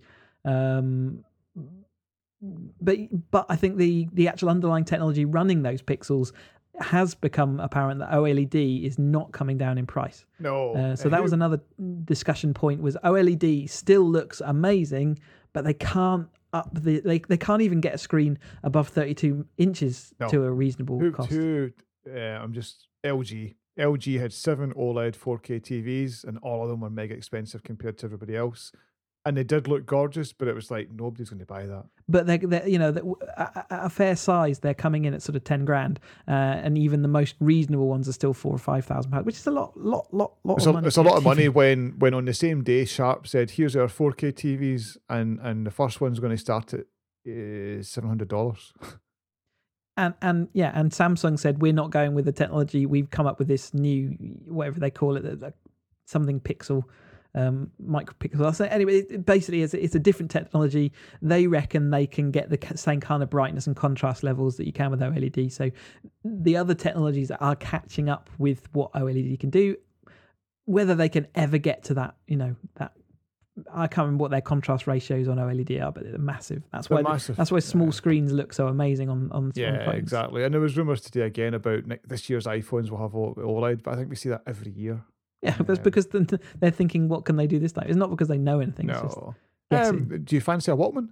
Speaker 1: But I think the actual underlying technology running those pixels has become apparent that OLED is not coming down in price.
Speaker 2: No.
Speaker 1: So that was another discussion point, was OLED still looks amazing, but they can't they can't even get a screen above 32 inches to a reasonable cost.
Speaker 2: I'm just LG. LG had 7 OLED 4K TVs, and all of them were mega expensive compared to everybody else. And they did look gorgeous, but it was like nobody's going to buy that.
Speaker 1: But they're at a fair size, they're coming in at sort of 10 grand, and even the most reasonable ones are still £4,000 or £5,000, which is a lot of money.
Speaker 2: It's a lot of money when on the same day Sharp said, "Here's our 4K TVs," and the first one's going to start at $700.
Speaker 1: And Samsung said, we're not going with the technology. We've come up with this new, whatever they call it, something pixel. Micropixel. So anyway, basically it's a different technology. They reckon they can get the same kind of brightness and contrast levels that you can with OLED. So the other technologies are catching up with what OLED can do. Whether they can ever get to that, that I can't remember what their contrast ratios on OLED are, but they're massive. That's why small screens look so amazing on phones.
Speaker 2: Yeah, exactly. And there was rumours today again about this year's iPhones will have OLED, but I think we see that every year.
Speaker 1: Yeah, but it's because they're thinking, what can they do this time? It's not because they know anything.
Speaker 2: No. Do you fancy a Walkman?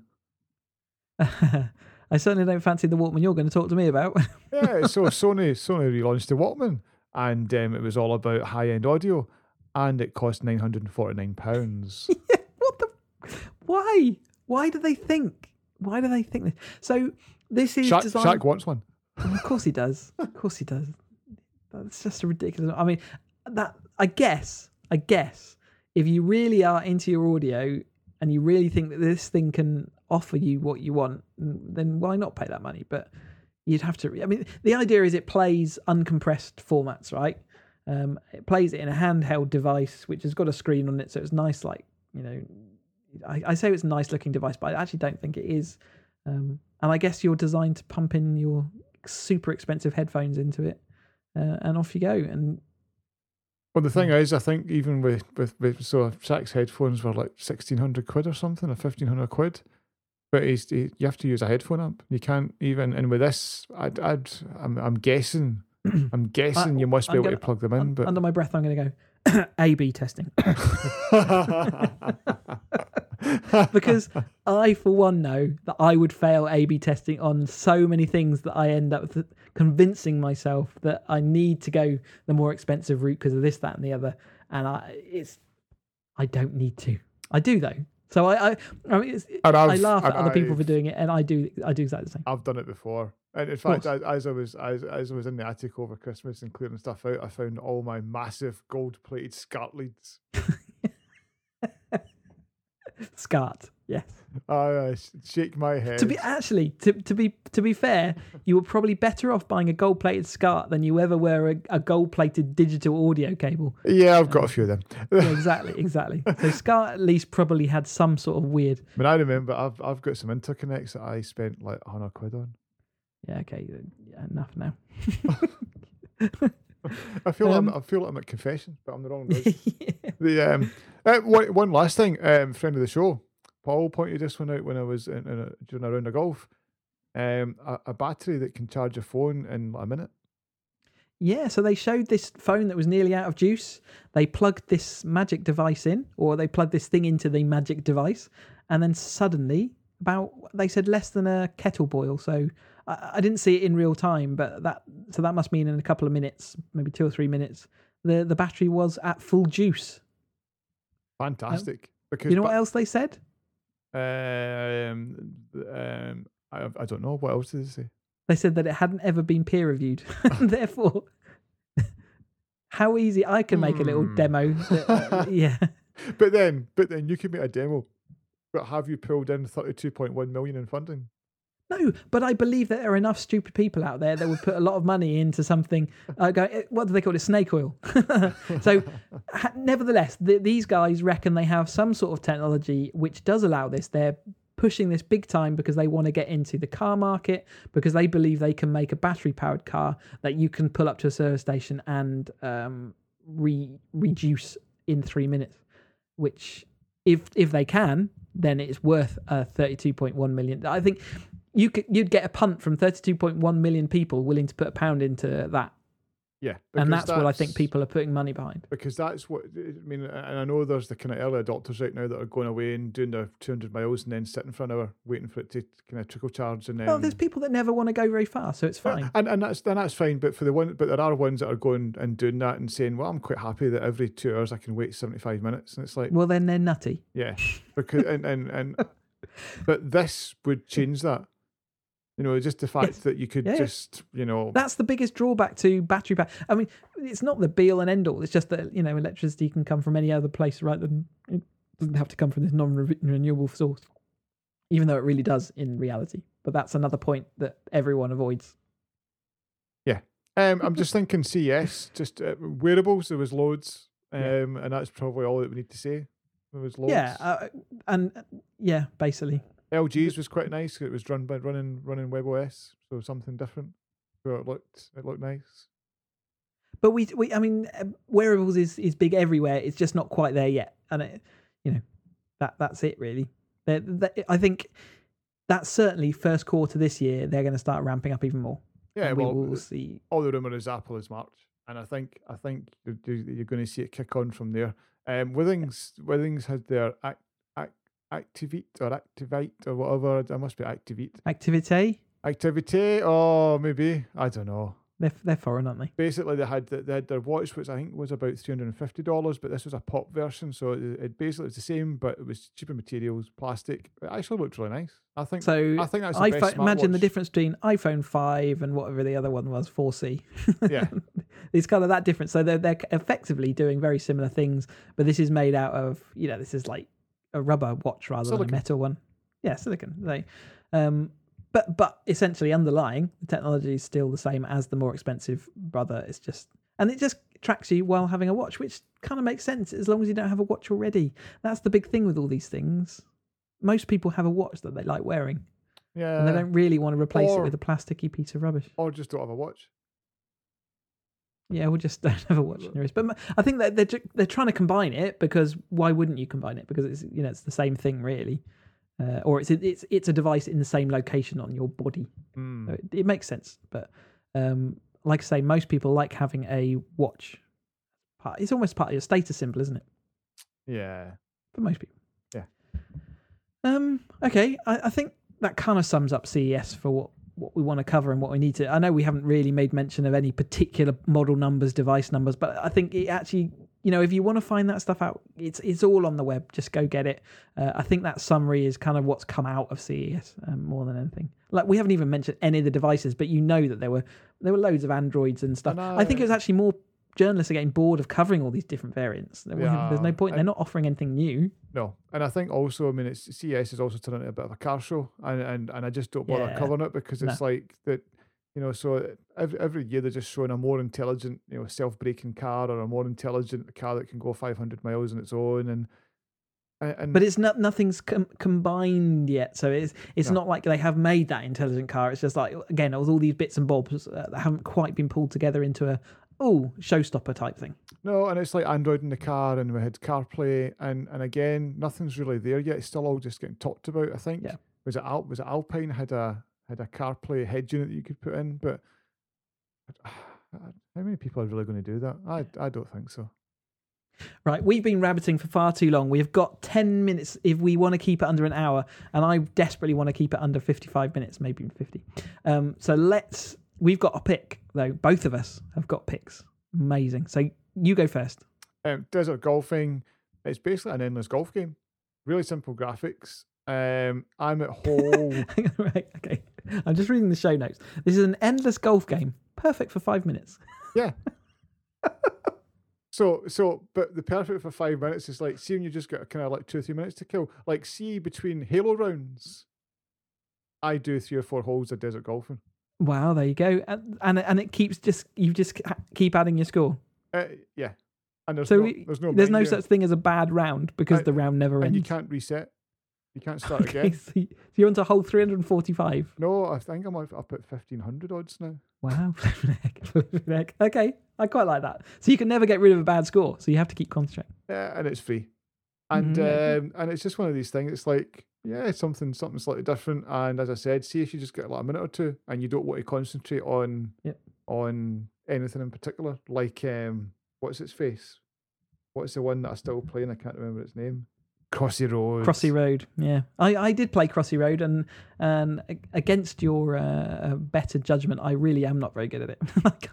Speaker 1: I certainly don't fancy the Walkman you're going to talk to me about.
Speaker 2: Yeah, so Sony relaunched the Walkman, and it was all about high-end audio, and it cost £949.
Speaker 1: Yeah, what the? Why? Why do they think? Why do they think this? So this is
Speaker 2: Shaq wants one.
Speaker 1: Of course he does. Of course he does. That's just a ridiculous. I mean, that I guess if you really are into your audio and you really think that this thing can offer you what you want, then why not pay that money? But you'd have to. I mean, the idea is it plays uncompressed formats, right? It plays it in a handheld device which has got a screen on it, so it's nice. Like I say it's a nice looking device, but I actually don't think it is. And I guess you're designed to pump in your super expensive headphones into it, and off you go. And
Speaker 2: well, the thing is, I think even with so Shaq's headphones were like £1,600 or something, or £1,500. But you have to use a headphone amp. You can't even. And with this, I'm guessing. I'm guessing you must be able to plug them in. But
Speaker 1: under my breath, I'm going to go A/B testing. Because I, for one, know that I would fail A/B testing on so many things that I end up convincing myself that I need to go the more expensive route because of this, that, and the other. And I don't need to. I do though. So I laugh at other people for doing it, and I do exactly the same.
Speaker 2: I've done it before. And in fact, as I was in the attic over Christmas and clearing stuff out, I found all my massive gold-plated SCART leads.
Speaker 1: SCART, yes.
Speaker 2: I shake my head.
Speaker 1: To be fair, you were probably better off buying a gold-plated SCART than you ever were a gold-plated digital audio cable.
Speaker 2: Yeah, I've got a few of them.
Speaker 1: Yeah, exactly. So SCART at least probably had some sort of weird.
Speaker 2: I mean, I remember I've got some interconnects that I spent like £100 on.
Speaker 1: Yeah, okay, enough now.
Speaker 2: I feel like I'm at confession, but I'm the wrong guy. One last thing, friend of the show, Paul pointed this one out when I was during a round of golf. A battery that can charge a phone in a minute.
Speaker 1: Yeah, so they showed this phone that was nearly out of juice. They plugged this magic device in, or they plugged this thing into the magic device, and then suddenly, they said less than a kettle boil. So I didn't see it in real time, but that must mean in a couple of minutes, maybe 2 or 3 minutes, the battery was at full juice.
Speaker 2: Fantastic. Because
Speaker 1: you know what else they said?
Speaker 2: I don't know. What else did they say?
Speaker 1: They said that it hadn't ever been peer reviewed, and therefore how easy I can make a little demo. Yeah.
Speaker 2: But then you can make a demo. But have you pulled in 32.1 million in funding?
Speaker 1: No, but I believe that there are enough stupid people out there that would put a lot of money into something. What do they call it? Snake oil. So, nevertheless, these guys reckon they have some sort of technology which does allow this. They're pushing this big time because they want to get into the car market, because they believe they can make a battery-powered car that you can pull up to a service station and reduce in 3 minutes. Which, if they can, then it's worth 32.1 million. I think you'd get a punt from 32.1 million people willing to put £1 into that.
Speaker 2: Yeah,
Speaker 1: and that's what I think people are putting money behind.
Speaker 2: Because that's what I mean. And I know there's the kind of early adopters right now that are going away and doing their 200 miles and then sitting for an hour waiting for it to kind of trickle charge. And then,
Speaker 1: well, there's people that never want to go very far, so it's fine.
Speaker 2: And that's fine. But but there are ones that are going and doing that and saying, well, I'm quite happy that every 2 hours I can wait 75 minutes. And it's like,
Speaker 1: well, then they're nutty.
Speaker 2: Yeah, because and but this would change that. You know, just the fact that you could just, you know...
Speaker 1: That's the biggest drawback to battery pack. I mean, it's not the be-all and end-all. It's just that, you know, electricity can come from any other place, right? It doesn't have to come from this non-renewable source, even though it really does in reality. But that's another point that everyone avoids.
Speaker 2: Yeah. I'm just thinking CES, just wearables, there was loads, and that's probably all that we need to say. There was loads.
Speaker 1: Yeah, basically.
Speaker 2: LG's was quite nice. It was running WebOS, so something different. So it looked nice.
Speaker 1: But I mean, wearables is big everywhere. It's just not quite there yet, and that's it really. I think that's certainly first quarter this year. They're going to start ramping up even more.
Speaker 2: Yeah,
Speaker 1: we will see.
Speaker 2: All the rumor is Apple is March, and I think you're going to see it kick on from there. Withings had their Activate or whatever. It must be Activate. Activity. Oh, maybe. I don't know.
Speaker 1: They're foreign, aren't they?
Speaker 2: Basically, they had their watch, which I think was about $350, but this was a pop version, so it basically was the same, but it was cheaper materials, plastic. It actually looked really nice. I think that's the best
Speaker 1: imagine
Speaker 2: smartwatch.
Speaker 1: The difference between iPhone 5 and whatever the other one was, 4C.
Speaker 2: Yeah.
Speaker 1: It's kind of that difference. So they're effectively doing very similar things, but this is made out of, this is like a rubber watch rather than a metal one. Yeah, silicon. But essentially underlying the technology is still the same as the more expensive brother. It just tracks you while having a watch, which kind of makes sense as long as you don't have a watch already. That's the big thing with all these things. Most people have a watch that they like wearing.
Speaker 2: Yeah.
Speaker 1: And they don't really want to replace it with a plasticky piece of rubbish.
Speaker 2: Or just don't have a watch.
Speaker 1: Yeah, we'll just don't have a watch on your wrist. But I think that they're trying to combine it, because why wouldn't you combine it? Because it's it's the same thing really, or it's a device in the same location on your body. So it makes sense. But like I say, most people like having a watch. It's almost part of your status symbol, isn't it?
Speaker 2: Yeah.
Speaker 1: For most people.
Speaker 2: Yeah.
Speaker 1: Okay. I think that kind of sums up CES for what we want to cover and what we need to. I know we haven't really made mention of any particular model numbers, device numbers, but I think it actually, if you want to find that stuff out, it's all on the web. Just go get it. I think that summary is kind of what's come out of CES more than anything. Like, we haven't even mentioned any of the devices, but that there were loads of Androids and stuff. I think it was actually more journalists are getting bored of covering all these different variants. There's no point. They're not offering anything new.
Speaker 2: No, and I think also, CES is also turning into a bit of a car show, and I just don't bother covering it, because it's like that, so every year they're just showing a more intelligent, self-braking car, or a more intelligent car that can go 500 miles on its own, and
Speaker 1: but it's nothing's combined yet, so it's not like they have made that intelligent car. It's just like, again, it was all these bits and bobs that haven't quite been pulled together into a showstopper type thing.
Speaker 2: No, and it's like Android in the car, and we had CarPlay, and again, nothing's really there yet. It's still all just getting talked about, I think.
Speaker 1: Yeah.
Speaker 2: Was it Alpine had a CarPlay head unit that you could put in, but how many people are really going to do that? I don't think so.
Speaker 1: Right, we've been rabbiting for far too long. We've got 10 minutes if we want to keep it under an hour, and I desperately want to keep it under 55 minutes, maybe 50. We've got a pick, though. Both of us have got picks. Amazing. So you go first.
Speaker 2: Desert golfing. It's basically an endless golf game. Really simple graphics. I'm at hole.
Speaker 1: Right, okay. I'm just reading the show notes. This is an endless golf game. Perfect for 5 minutes.
Speaker 2: Yeah. But the perfect for 5 minutes is like, see when you just got kind of like 2 or 3 minutes to kill. Like, see between Halo rounds, I do 3 or 4 holes of desert golfing.
Speaker 1: Wow, there you go, and it keeps you just keep adding your score.
Speaker 2: Yeah, and there's
Speaker 1: no such thing as a bad round because the round never ends.
Speaker 2: And you can't reset. You can't start again.
Speaker 1: So you're on to hole 345.
Speaker 2: No, I think I'm up at 1,500 odds now.
Speaker 1: Wow, okay, I quite like that. So you can never get rid of a bad score. So you have to keep concentrating.
Speaker 2: Yeah, and it's free, and it's just one of these things. It's like, yeah, something slightly different. And as I said, see if you just get like a minute or two, and you don't want to concentrate on anything in particular. Like what's its face? What's the one that I still play and I can't remember its name? Crossy Road. Yeah. I did play Crossy Road, and against your better judgment, I really am not very good at it.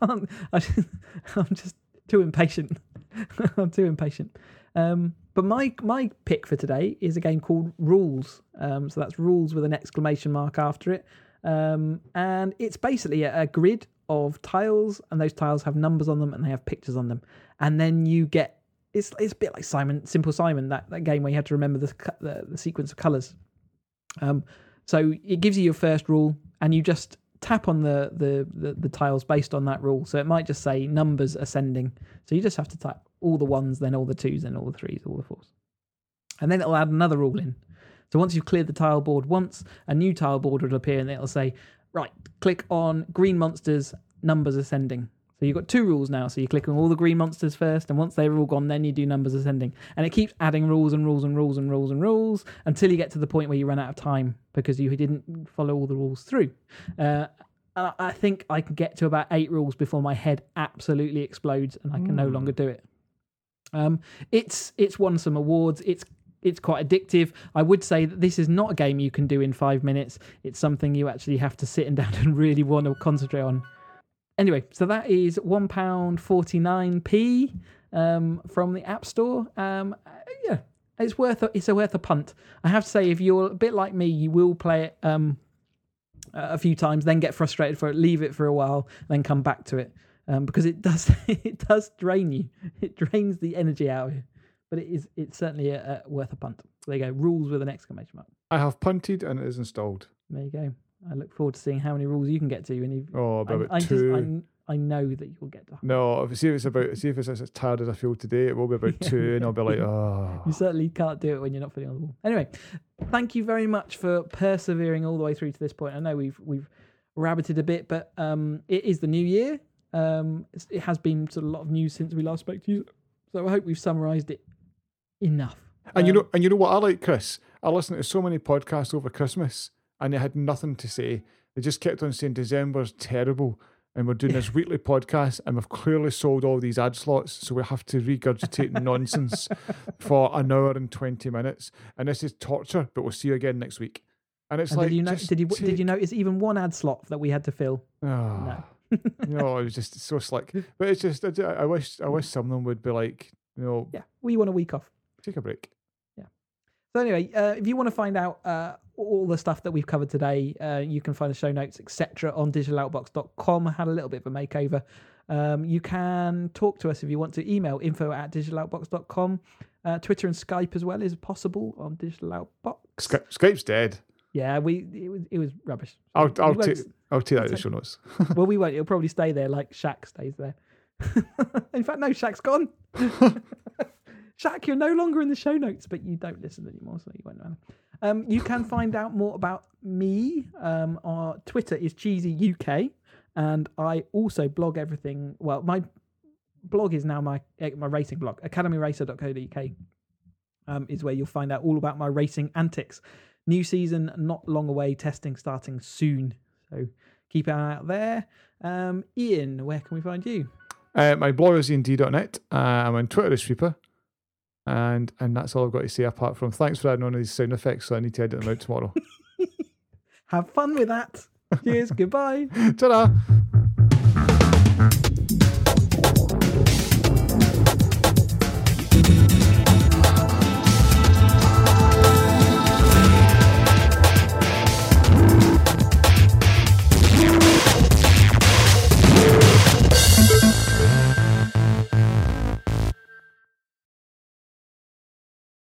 Speaker 2: I'm just too impatient. I'm too impatient. But my pick for today is a game called Rules. So that's Rules with an exclamation mark after it. And it's basically a grid of tiles, and those tiles have numbers on them and they have pictures on them. And then you get, it's a bit like Simple Simon, that game where you have to remember the sequence of colours. So it gives you your first rule, and you just tap on the tiles based on that rule. So it might just say numbers ascending. So you just have to type all the ones, then all the twos, then all the threes, all the fours. And then it'll add another rule in. So once you've cleared the tile board once, a new tile board will appear, and it'll say, right, click on green monsters, numbers ascending. So you've got 2 rules now. So you click on all the green monsters first, and once they're all gone, then you do numbers ascending. And it keeps adding rules and rules and rules and rules and rules until you get to the point where you run out of time because you didn't follow all the rules through. I think I can get to about 8 rules before my head absolutely explodes and I can no longer do it. It's won some awards. It's quite addictive. I would say that this is not a game you can do in 5 minutes. It's something you actually have to sit down and really want to concentrate on. Anyway, so that is £1.49p from the App Store. Yeah, it's worth a punt. I have to say, if you're a bit like me, you will play it a few times, then get frustrated for it, leave it for a while, then come back to it because it does drain you. It drains the energy out of you. But it's certainly worth a punt. There you go. Rules with an exclamation mark. I have punted and it is installed.
Speaker 1: There you go. I look forward to seeing how many rules you can get to.
Speaker 2: About 2.
Speaker 1: I know that you'll get to.
Speaker 2: No, see if it's as tired as I feel today, it will be about 2, and I'll be like, oh.
Speaker 1: You certainly can't do it when you're not feeling on the ball. Anyway, thank you very much for persevering all the way through to this point. I know we've rabbited a bit, but it is the new year. It has been sort of a lot of news since we last spoke to you, so I hope we've summarised it enough.
Speaker 2: And you know what I like, Chris? I listened to so many podcasts over Christmas, and they had nothing to say. They just kept on saying December's terrible, and we're doing this weekly podcast, and we've clearly sold all these ad slots, so we have to regurgitate nonsense for an hour and 20 minutes, and this is torture. But we'll see you again next week. And it's like,
Speaker 1: did you notice even one ad slot that we had to fill?
Speaker 2: No. No, it was just so slick. But it's just, I wish some of them would be like,
Speaker 1: yeah, we want a week off.
Speaker 2: Take a break.
Speaker 1: Yeah. So anyway, if you want to find out all the stuff that we've covered today, you can find the show notes, etc. on digitaloutbox.com. I had a little bit of a makeover. You can talk to us if you want to. Email info@digitaloutbox.com. Twitter and Skype as well is possible on Digital Outbox.
Speaker 2: Skype's dead.
Speaker 1: Yeah, it was rubbish.
Speaker 2: I'll take that out of the show notes.
Speaker 1: Well, we won't. It'll probably stay there like Shaq stays there. In fact, no, Shaq's gone. Shaq, you're no longer in the show notes, but you don't listen anymore, so you won't know. You can find out more about me. Our Twitter is Cheesy UK, and I also blog everything. Well, my blog is now my racing blog. academyracer.co.uk is where you'll find out all about my racing antics. New season not long away. Testing starting soon, so keep an eye out there. Ian, where can we find you?
Speaker 2: My blog is iand.net. I'm on Twitter as Sweeper. And that's all I've got to say apart from thanks for adding on these sound effects, so I need to edit them out tomorrow.
Speaker 1: Have fun with that. Cheers. Goodbye.
Speaker 2: Ta-da.